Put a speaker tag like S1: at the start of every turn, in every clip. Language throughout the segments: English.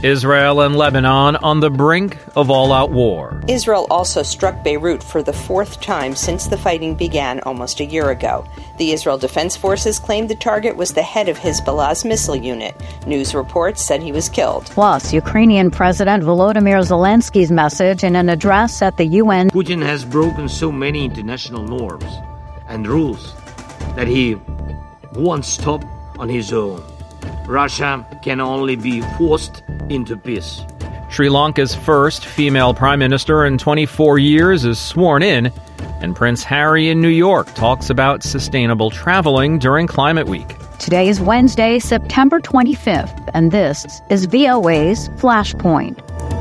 S1: Israel and Lebanon on the brink of all-out war.
S2: Israel also struck Beirut for the fourth time since the fighting began almost a year ago. The Israel Defense Forces claimed the target was the head of Hezbollah's missile unit. News reports said he was killed.
S3: Plus, Ukrainian President Volodymyr Zelensky's message in an address at the UN.
S4: Putin has broken so many international norms and rules that he won't stop on his own. Russia can only be forced into peace.
S1: Sri Lanka's first female prime minister in 24 years is sworn in, and Prince Harry in New York talks about sustainable traveling during Climate Week.
S3: Today is Wednesday, September 25th, and this is VOA's Flashpoint.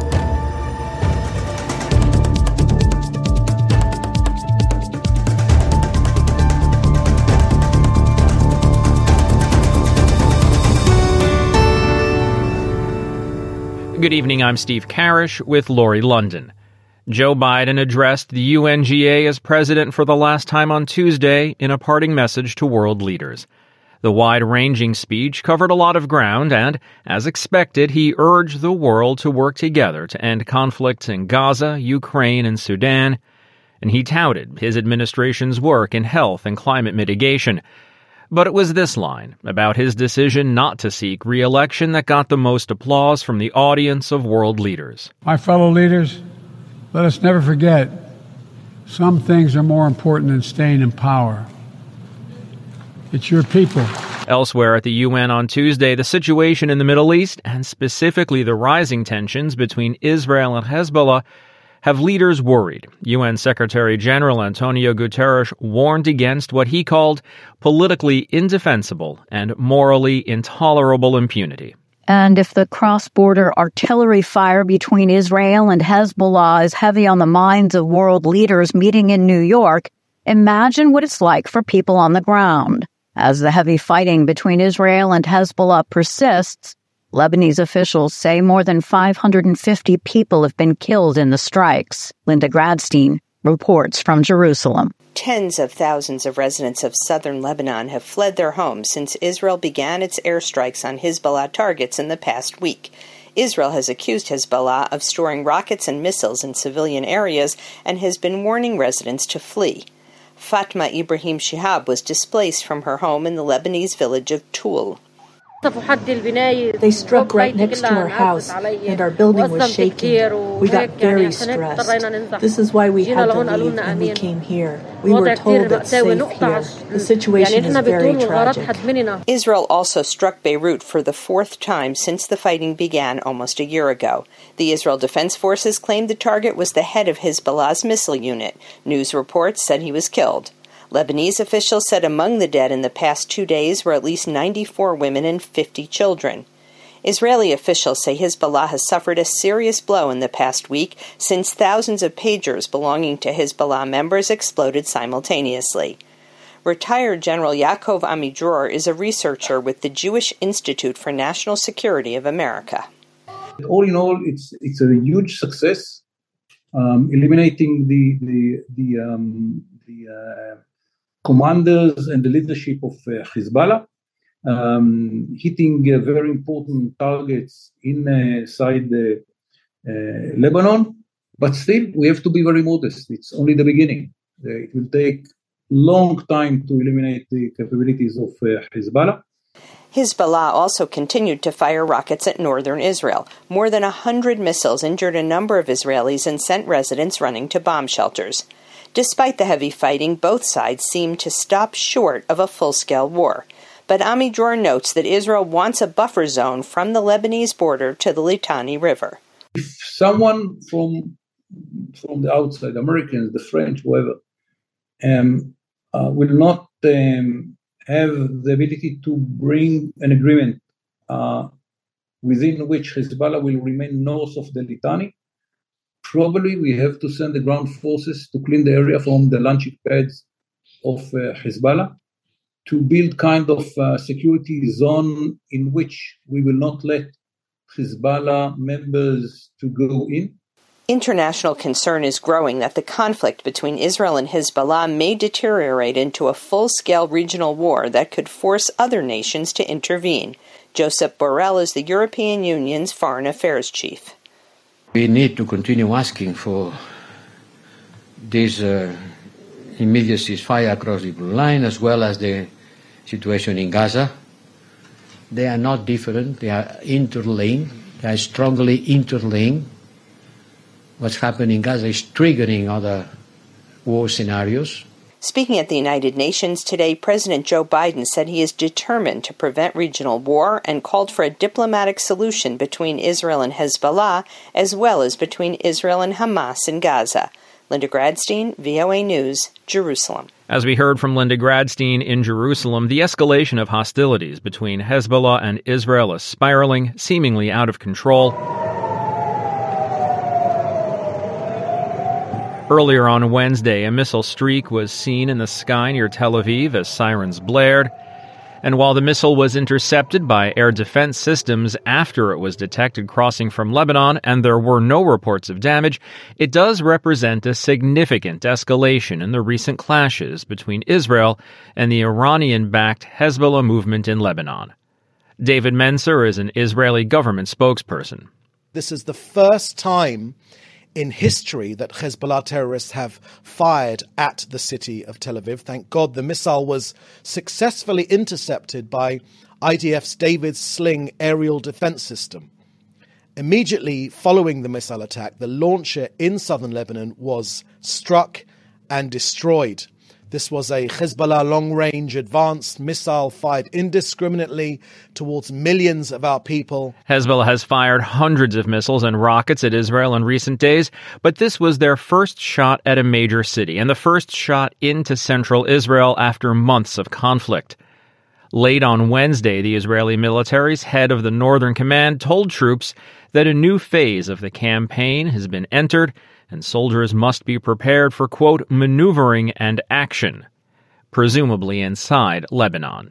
S1: Good evening, I'm Steve Karish with Lori London. Joe Biden addressed the UNGA as president for the last time on Tuesday in a parting message to world leaders. The wide-ranging speech covered a lot of ground and, as expected, he urged the world to work together to end conflicts in Gaza, Ukraine, and Sudan, and he touted his administration's work in health and climate mitigation. But it was this line about his decision not to seek re-election that got the most applause from the audience of world leaders.
S5: My fellow leaders, let us never forget, some things are more important than staying in power. It's your people.
S1: Elsewhere at the UN on Tuesday, the situation in the Middle East, and specifically the rising tensions between Israel and Hezbollah, have leaders worried. UN Secretary General Antonio Guterres warned against what he called politically indefensible and morally intolerable impunity.
S3: And if the cross-border artillery fire between Israel and Hezbollah is heavy on the minds of world leaders meeting in New York, imagine what it's like for people on the ground. As the heavy fighting between Israel and Hezbollah persists, Lebanese officials say more than 550 people have been killed in the strikes. Linda Gradstein reports from Jerusalem.
S2: Tens of thousands of residents of southern Lebanon have fled their homes since Israel began its airstrikes on Hezbollah targets in the past week. Israel has accused Hezbollah of storing rockets and missiles in civilian areas and has been warning residents to flee. Fatma Ibrahim Shihab was displaced from her home in the Lebanese village of Toul.
S6: They struck right next to our house, and our building was shaking. We got very stressed. This is why we had to leave, and we came here. We were told it's safe here. The situation is very tragic.
S2: Israel also struck Beirut for the fourth time since the fighting began almost a year ago. The Israel Defense Forces claimed the target was the head of Hezbollah's missile unit. News reports said he was killed. Lebanese officials said among the dead in the past 2 days were at least 94 women and 50 children. Israeli officials say Hezbollah has suffered a serious blow in the past week since thousands of pagers belonging to Hezbollah members exploded simultaneously. Retired General Yaakov Amidror is a researcher with the Jewish Institute for National Security of America.
S7: All in all, it's a huge success, eliminating the commanders and the leadership of Hezbollah, hitting very important targets inside Lebanon. But still, we have to be very modest. It's only the beginning. It will take long time to eliminate the capabilities of Hezbollah.
S2: Hezbollah also continued to fire rockets at northern Israel. More than 100 missiles injured a number of Israelis and sent residents running to bomb shelters. Despite the heavy fighting, both sides seem to stop short of a full-scale war. But Amidror notes that Israel wants a buffer zone from the Lebanese border to the Litani River.
S7: If someone from the outside, Americans, the French, whoever, will not have the ability to bring an agreement within which Hezbollah will remain north of the Litani, probably we have to send the ground forces to clean the area from the launching pads of Hezbollah to build kind of a security zone in which we will not let Hezbollah members to go in.
S2: International concern is growing that the conflict between Israel and Hezbollah may deteriorate into a full-scale regional war that could force other nations to intervene. Josep Borrell is the European Union's foreign affairs chief.
S8: We need to continue asking for this immediate ceasefire across the blue line, as well as the situation in Gaza. They are not different. They are interlinked. They are strongly interlinked. What's happening in Gaza is triggering other war scenarios.
S2: Speaking at the United Nations today, President Joe Biden said he is determined to prevent regional war and called for a diplomatic solution between Israel and Hezbollah, as well as between Israel and Hamas in Gaza. Linda Gradstein, VOA News, Jerusalem.
S1: As we heard from Linda Gradstein in Jerusalem, the escalation of hostilities between Hezbollah and Israel is spiraling, seemingly out of control. Earlier on Wednesday, a missile streak was seen in the sky near Tel Aviv as sirens blared. And while the missile was intercepted by air defense systems after it was detected crossing from Lebanon and there were no reports of damage, it does represent a significant escalation in the recent clashes between Israel and the Iranian-backed Hezbollah movement in Lebanon. David Menser is an Israeli government spokesperson.
S9: This is the first time in history that Hezbollah terrorists have fired at the city of Tel Aviv. Thank God the missile was successfully intercepted by IDF's David Sling aerial defense system. Immediately following the missile attack, the launcher in southern Lebanon was struck and destroyed. This was a Hezbollah long-range advanced missile fired indiscriminately towards millions of our people.
S1: Hezbollah has fired hundreds of missiles and rockets at Israel in recent days, but this was their first shot at a major city and the first shot into central Israel after months of conflict. Late on Wednesday, the Israeli military's head of the Northern Command told troops that a new phase of the campaign has been entered and soldiers must be prepared for, quote, maneuvering and action, presumably inside Lebanon.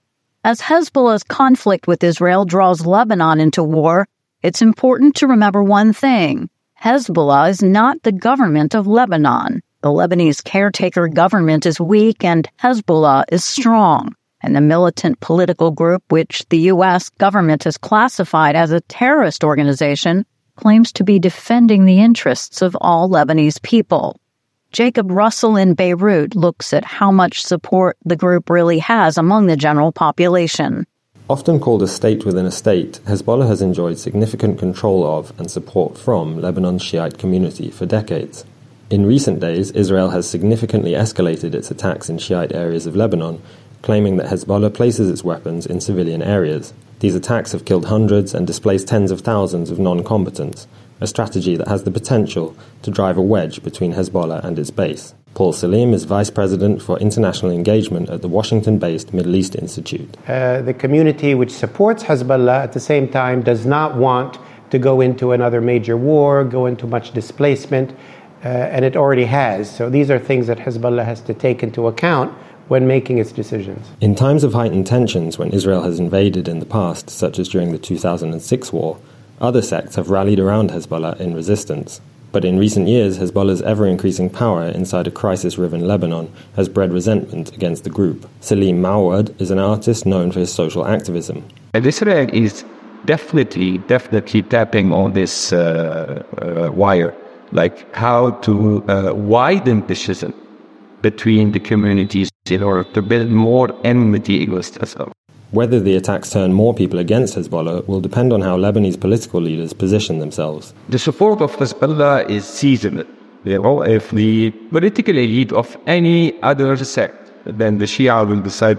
S3: As Hezbollah's conflict with Israel draws Lebanon into war, it's important to remember one thing. Hezbollah is not the government of Lebanon. The Lebanese caretaker government is weak and Hezbollah is strong. And the militant political group, which the U.S. government has classified as a terrorist organization, claims to be defending the interests of all Lebanese people. Jacob Russell in Beirut looks at how much support the group really has among the general population.
S10: Often called a state within a state, Hezbollah has enjoyed significant control of and support from Lebanon's Shiite community for decades. In recent days, Israel has significantly escalated its attacks in Shiite areas of Lebanon, claiming that Hezbollah places its weapons in civilian areas. These attacks have killed hundreds and displaced tens of thousands of non-combatants, a strategy that has the potential to drive a wedge between Hezbollah and its base. Paul Salim is Vice President for International Engagement at the Washington-based Middle East Institute.
S11: The community which supports Hezbollah at the same time does not want to go into another major war, go into much displacement, and it already has. So these are things that Hezbollah has to take into account when making its decisions.
S10: In times of heightened tensions when Israel has invaded in the past, such as during the 2006 war, other sects have rallied around Hezbollah in resistance. But in recent years, Hezbollah's ever-increasing power inside a crisis-riven Lebanon has bred resentment against the group. Salim Mawad is an artist known for his social activism.
S12: Israel is definitely tapping on this wire, like how to widen the schism between the communities in order to build more enmity against Israel.
S10: Whether the attacks turn more people against Hezbollah will depend on how Lebanese political leaders position themselves.
S12: The support of Hezbollah is seasonal. If the political elite of any other sect, then the Shia will decide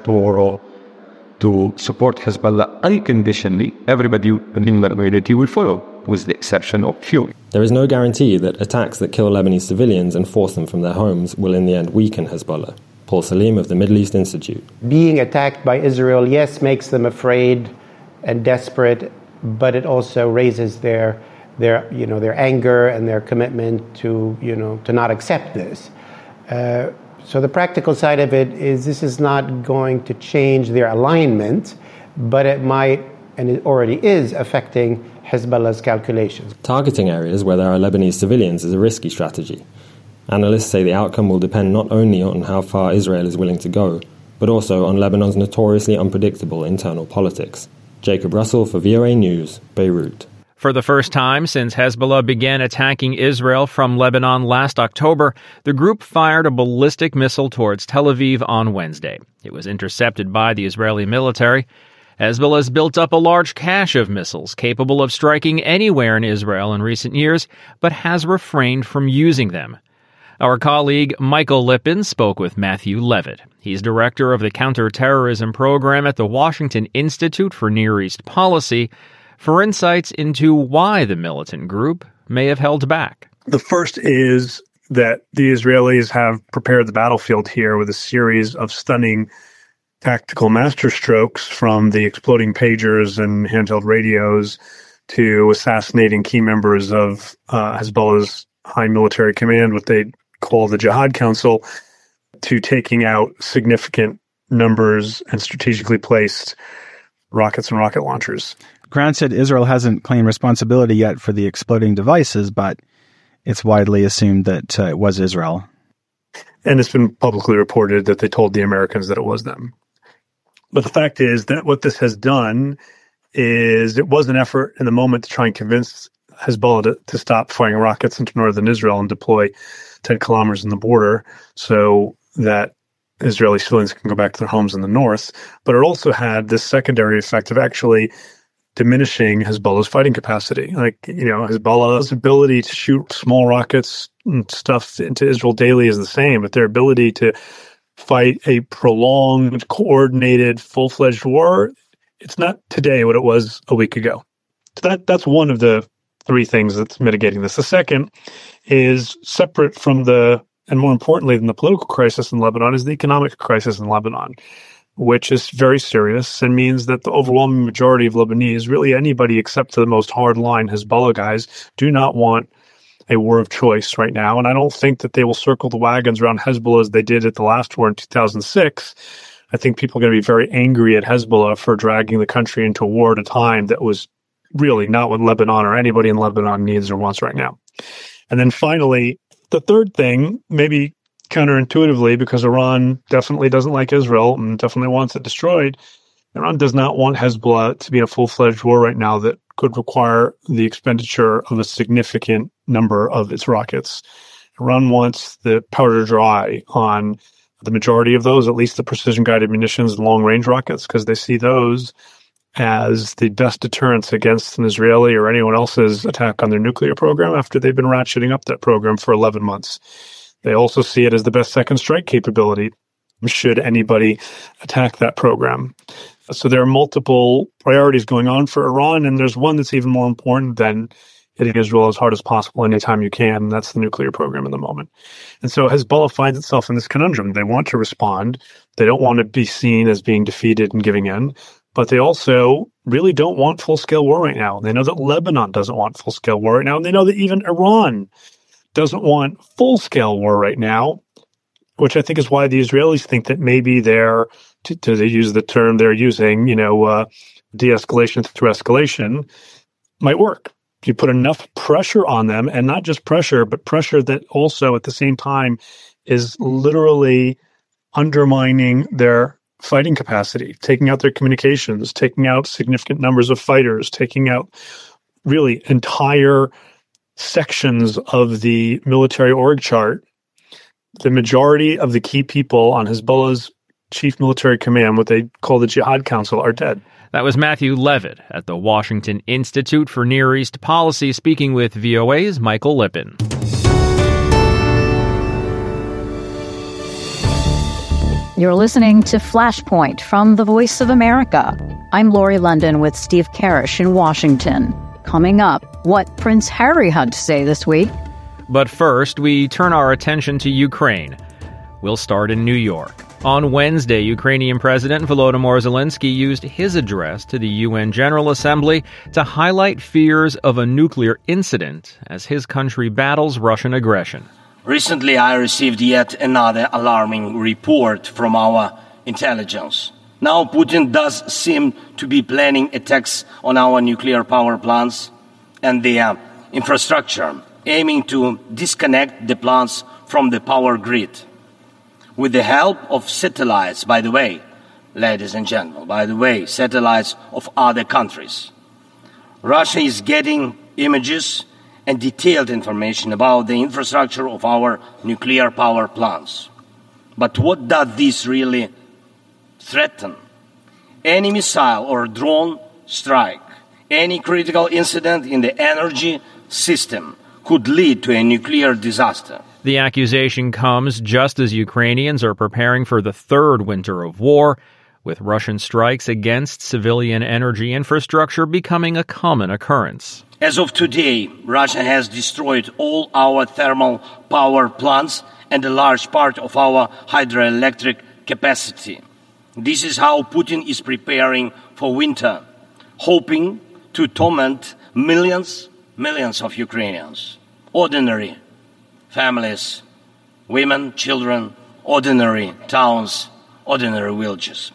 S12: to support Hezbollah unconditionally, everybody in the community will follow, with the exception of few.
S10: There is no guarantee that attacks that kill Lebanese civilians and force them from their homes will in the end weaken Hezbollah. Paul Salim of the Middle East Institute.
S11: Being attacked by Israel, yes, makes them afraid and desperate, but it also raises their anger and their commitment to not accept this. So the practical side of it is this is not going to change their alignment, but it might and it already is affecting Hezbollah's calculations.
S10: Targeting areas where there are Lebanese civilians is a risky strategy. Analysts say the outcome will depend not only on how far Israel is willing to go, but also on Lebanon's notoriously unpredictable internal politics. Jacob Russell for VOA News, Beirut.
S1: For the first time since Hezbollah began attacking Israel from Lebanon last October, the group fired a ballistic missile towards Tel Aviv on Wednesday. It was intercepted by the Israeli military. Hezbollah has built up a large cache of missiles capable of striking anywhere in Israel in recent years, but has refrained from using them. Our colleague Michael Lippin spoke with Matthew Levitt. He's director of the counterterrorism program at the Washington Institute for Near East Policy, for insights into why the militant group may have held back.
S13: The first is that the Israelis have prepared the battlefield here with a series of stunning tactical masterstrokes, from the exploding pagers and handheld radios to assassinating key members of Hezbollah's high military command, what they call the Jihad Council, to taking out significant numbers and strategically placed rockets and rocket launchers.
S14: Granted, Israel hasn't claimed responsibility yet for the exploding devices, but it's widely assumed that it was Israel.
S13: And it's been publicly reported that they told the Americans that it was them. But the fact is that what this has done is it was an effort in the moment to try and convince Hezbollah to stop firing rockets into northern Israel and deploy 10 kilometers in the border so that Israeli civilians can go back to their homes in the north. But it also had this secondary effect of actually diminishing Hezbollah's fighting capacity. Hezbollah's ability to shoot small rockets and stuff into Israel daily is the same, but their ability to fight a prolonged, coordinated, full-fledged war, it's not today what it was a week ago. So that's one of the three things that's mitigating this. The second is separate from and more importantly than the political crisis in Lebanon, is the economic crisis in Lebanon, which is very serious and means that the overwhelming majority of Lebanese, really anybody except for the most hardline Hezbollah guys, do not want a war of choice right now. And I don't think that they will circle the wagons around Hezbollah as they did at the last war in 2006. I think people are going to be very angry at Hezbollah for dragging the country into a war at a time that was really not what Lebanon or anybody in Lebanon needs or wants right now. And then finally, the third thing, maybe counterintuitively, because Iran definitely doesn't like Israel and definitely wants it destroyed, Iran does not want Hezbollah to be in a full-fledged war right now that could require the expenditure of a significant number of its rockets. Iran wants the powder dry on the majority of those, at least the precision-guided munitions and long-range rockets, because they see those as the best deterrence against an Israeli or anyone else's attack on their nuclear program after they've been ratcheting up that program for 11 months. They also see it as the best second strike capability should anybody attack that program. So there are multiple priorities going on for Iran, and there's one that's even more important than hitting Israel as hard as possible anytime you can, and that's the nuclear program in the moment. And so Hezbollah finds itself in this conundrum. They want to respond. They don't want to be seen as being defeated and giving in, but they also really don't want full-scale war right now. They know that Lebanon doesn't want full-scale war right now, and they know that even Iran doesn't want full-scale war right now, which I think is why the Israelis think that maybe they're, to use the term they're using, de-escalation through escalation might work. You put enough pressure on them, and not just pressure, but pressure that also at the same time is literally undermining their fighting capacity, taking out their communications, taking out significant numbers of fighters, taking out really entire sections of the military org chart. The majority of the key people on Hezbollah's chief military command, what they call the Jihad Council, are dead.
S1: That was Matthew Levitt at the Washington Institute for Near East Policy speaking with VOA's Michael Lippin.
S3: You're listening to Flashpoint from the Voice of America. I'm Lori London with Steve Karish in Washington. Coming up, what Prince Harry had to say this week.
S1: But first, we turn our attention to Ukraine. We'll start in New York. On Wednesday, Ukrainian President Volodymyr Zelensky used his address to the UN General Assembly to highlight fears of a nuclear incident as his country battles Russian aggression.
S15: Recently, I received yet another alarming report from our intelligence.
S4: Now Putin does seem to be planning attacks on our nuclear power plants and their infrastructure, aiming to disconnect the plants from the power grid. With the help of satellites, by the way, ladies and gentlemen, satellites of other countries. Russia is getting images and detailed information about the infrastructure of our nuclear power plants. But what does this really threaten? Any missile or drone strike, any critical incident in the energy system could lead to a nuclear disaster.
S1: The accusation comes just as Ukrainians are preparing for the third winter of war, with Russian strikes against civilian energy infrastructure becoming a common occurrence.
S4: As of today, Russia has destroyed all our thermal power plants and a large part of our hydroelectric capacity. This is how Putin is preparing for winter, hoping to torment millions of Ukrainians, ordinary families, women, children, ordinary towns, ordinary villages.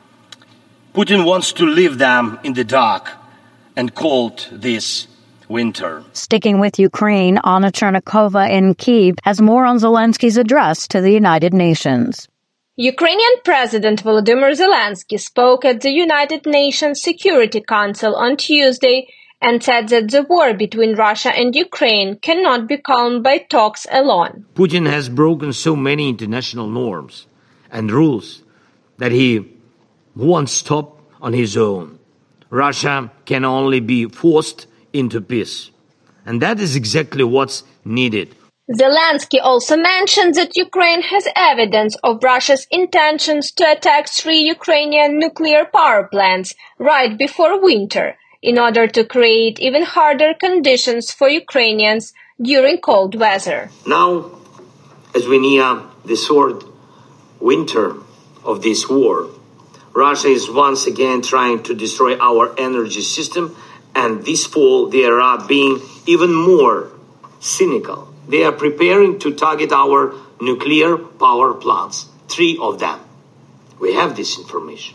S4: Putin wants to leave them in the dark and cold this winter.
S3: Sticking with Ukraine, Anna Chernikova in Kyiv has more on Zelensky's address to the United Nations.
S15: Ukrainian President Volodymyr Zelensky spoke at the United Nations Security Council on Tuesday and said that the war between Russia and Ukraine cannot be calmed by talks alone.
S4: Putin has broken so many international norms and rules that he won't stop on his own. Russia can only be forced into peace. And that is exactly what's needed.
S15: Zelensky also mentioned that Ukraine has evidence of Russia's intentions to attack 3 Ukrainian nuclear power plants right before winter in order to create even harder conditions for Ukrainians during cold weather.
S4: Now, as we near the third winter of this war, Russia is once again trying to destroy our energy system, and this fall they are being even more cynical. They are preparing to target our nuclear power plants, 3 of them. We have this information,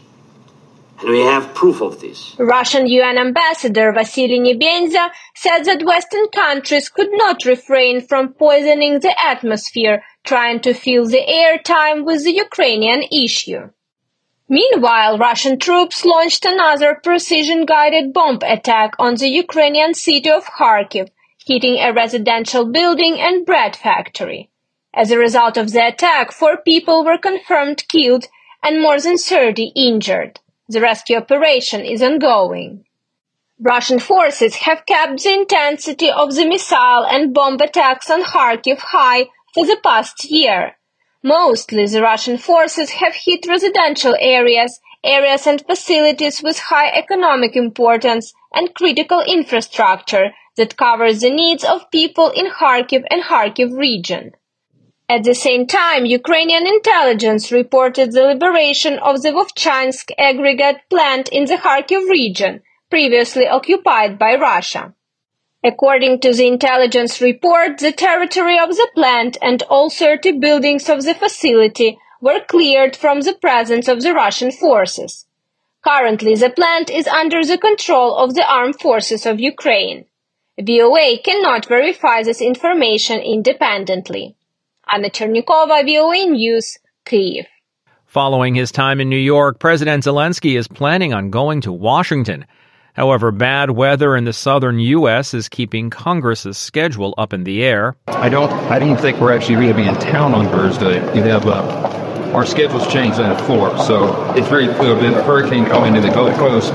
S4: and we have proof of this.
S15: Russian UN Ambassador Vasily Nebenza said that Western countries could not refrain from poisoning the atmosphere, trying to fill the airtime with the Ukrainian issue. Meanwhile, Russian troops launched another precision-guided bomb attack on the Ukrainian city of Kharkiv, hitting a residential building and bread factory. As a result of the attack, 4 people were confirmed killed and more than 30 injured. The rescue operation is ongoing. Russian forces have kept the intensity of the missile and bomb attacks on Kharkiv high for the past year. Mostly, the Russian forces have hit residential areas and facilities with high economic importance and critical infrastructure that covers the needs of people in Kharkiv and Kharkiv region. At the same time, Ukrainian intelligence reported the liberation of the Vovchansk aggregate plant in the Kharkiv region, previously occupied by Russia. According to the intelligence report, the territory of the plant and all 30 buildings of the facility were cleared from the presence of the Russian forces. Currently, the plant is under the control of the armed forces of Ukraine. VOA cannot verify this information independently. Anna Chernikova, VOA News, Kyiv.
S1: Following his time in New York, President Zelensky is planning on going to Washington. However, bad weather in the southern U.S. is keeping Congress's schedule up in the air.
S16: I don't think we're actually going to be in town on Thursday. You have our schedule's changed at 4, so it's very clear that a hurricane coming to the Gulf Coast.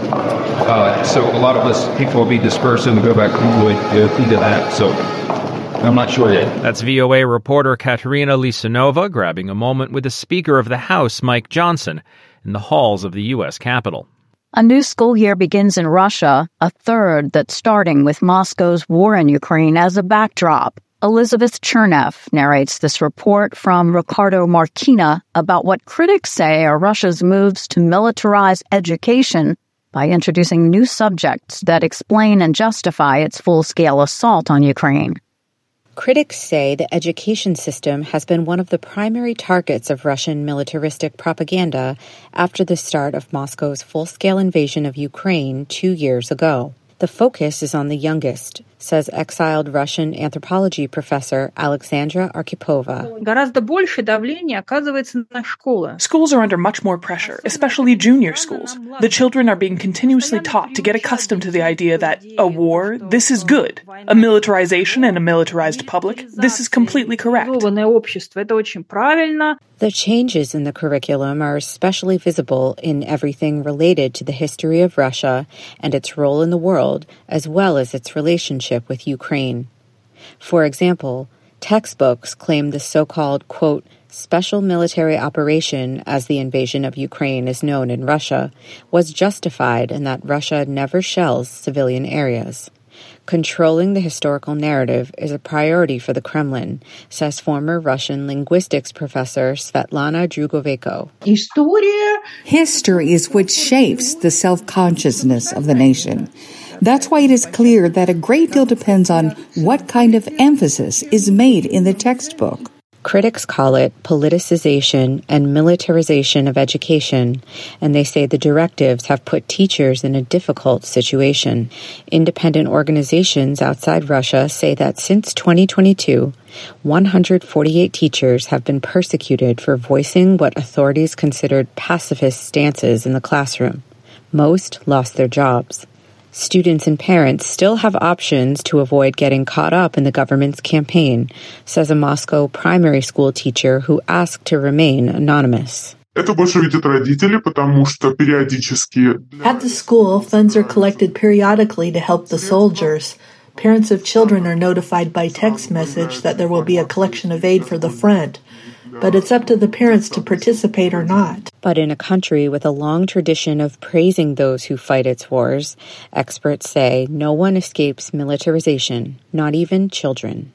S16: So a lot of us people will be dispersed and go back into that. So I'm not sure yet.
S1: That's VOA reporter Katerina Lisanova grabbing a moment with the Speaker of the House, Mike Johnson, in the halls of the U.S. Capitol.
S3: A new school year begins in Russia, a third that's starting with Moscow's war in Ukraine as a backdrop. Elizabeth Chernev narrates this report from Ricardo Marquina about what critics say are Russia's moves to militarize education by introducing new subjects that explain and justify its full-scale assault on Ukraine.
S17: Critics say the education system has been one of the primary targets of Russian militaristic propaganda after the start of Moscow's full-scale invasion of Ukraine 2 years ago. The focus is on the youngest, says exiled Russian anthropology professor Alexandra Arkhipova.
S18: Schools are under much more pressure, especially junior schools. The children are being continuously taught to get accustomed to the idea that a war, this is good. A militarization and a militarized public, this is completely correct.
S17: The changes in the curriculum are especially visible in everything related to the history of Russia and its role in the world, as well as its relationship with Ukraine. For example, textbooks claim the so-called, quote, special military operation, as the invasion of Ukraine is known in Russia, was justified and that Russia never shells civilian areas. Controlling the historical narrative is a priority for the Kremlin, says former Russian linguistics professor Svetlana Drugoveko.
S19: History is what shapes the self-consciousness of the nation. That's why it is clear that a great deal depends on what kind of emphasis is made in the textbook.
S17: Critics call it politicization and militarization of education, and they say the directives have put teachers in a difficult situation. Independent organizations outside Russia say that since 2022, 148 teachers have been persecuted for voicing what authorities considered pacifist stances in the classroom. Most lost their jobs. Students and parents still have options to avoid getting caught up in the government's campaign, says a Moscow primary school teacher who asked to remain anonymous.
S20: At the
S6: school, funds are collected periodically to help the soldiers. Parents of children are notified by text message that there will be a collection of aid for the front. But it's up to the parents to participate or not.
S17: But in a country with a long tradition of praising those who fight its wars, experts say no one escapes militarization, not even children.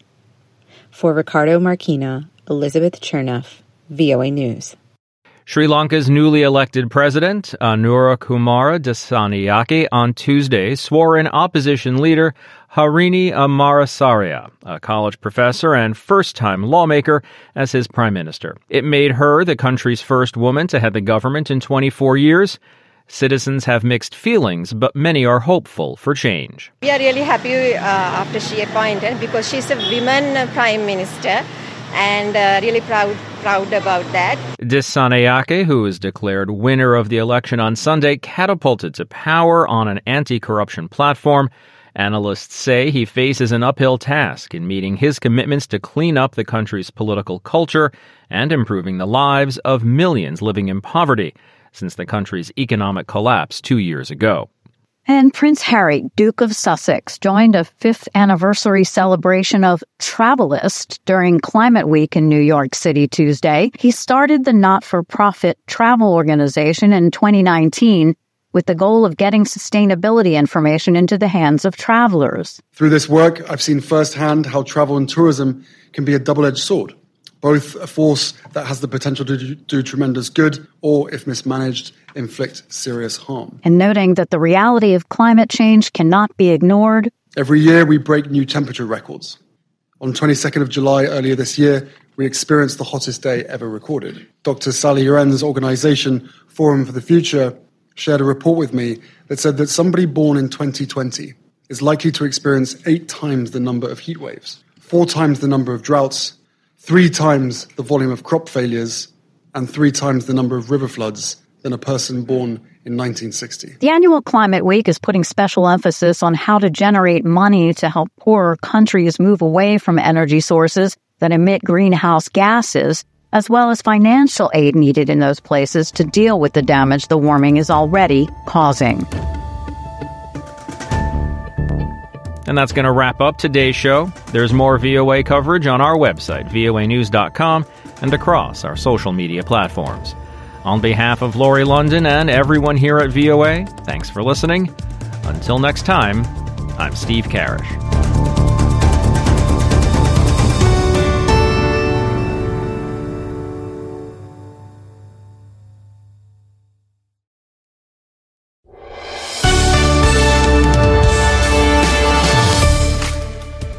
S17: For Ricardo Marquina, Elizabeth Cherneff, VOA News.
S1: Sri Lanka's newly elected president, Anurakumara Dissanayake, on Tuesday swore in opposition leader Harini Amarasarya, a college professor and first-time lawmaker, as his prime minister. It made her the country's first woman to head the government in 24 years. Citizens have mixed feelings, but many are hopeful for change.
S21: We are really happy after she appointed because she's a woman prime minister and really proud about that.
S1: Dissanayake, who was declared winner of the election on Sunday, catapulted to power on an anti-corruption platform. Analysts say he faces an uphill task in meeting his commitments to clean up the country's political culture and improving the lives of millions living in poverty since the country's economic collapse 2 years ago.
S3: And Prince Harry, Duke of Sussex, joined a 5th anniversary celebration of Travelist during Climate Week in New York City Tuesday. He started the not-for-profit travel organization in 2019 with the goal of getting sustainability information into the hands of travelers.
S22: Through this work, I've seen firsthand how travel and tourism can be a double-edged sword, both a force that has the potential to do tremendous good or, if mismanaged, inflict serious harm.
S3: And noting that the reality of climate change cannot be ignored.
S22: Every year we break new temperature records. On 22nd of July earlier this year, we experienced the hottest day ever recorded. Dr. Sally Uren's organization, Forum for the Future, shared a report with me that said that somebody born in 2020 is likely to experience 8 times the number of heat waves, 4 times the number of droughts, 3 times the volume of crop failures, and 3 times the number of river floods than a person born in 1960.
S3: The annual Climate Week is putting special emphasis on how to generate money to help poorer countries move away from energy sources that emit greenhouse gases, as well as financial aid needed in those places to deal with the damage the warming is already causing.
S1: And that's going to wrap up today's show. There's more VOA coverage on our website, voanews.com, and across our social media platforms. On behalf of Laurie London and everyone here at VOA, thanks for listening. Until next time, I'm Steve Karish.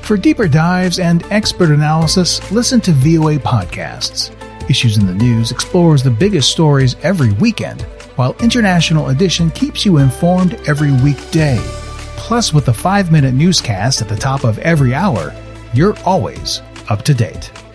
S5: For deeper dives and expert analysis, listen to VOA Podcasts. Issues in the News explores the biggest stories every weekend, while International Edition keeps you informed every weekday. Plus, with the 5-minute newscast at the top of every hour, you're always up to date.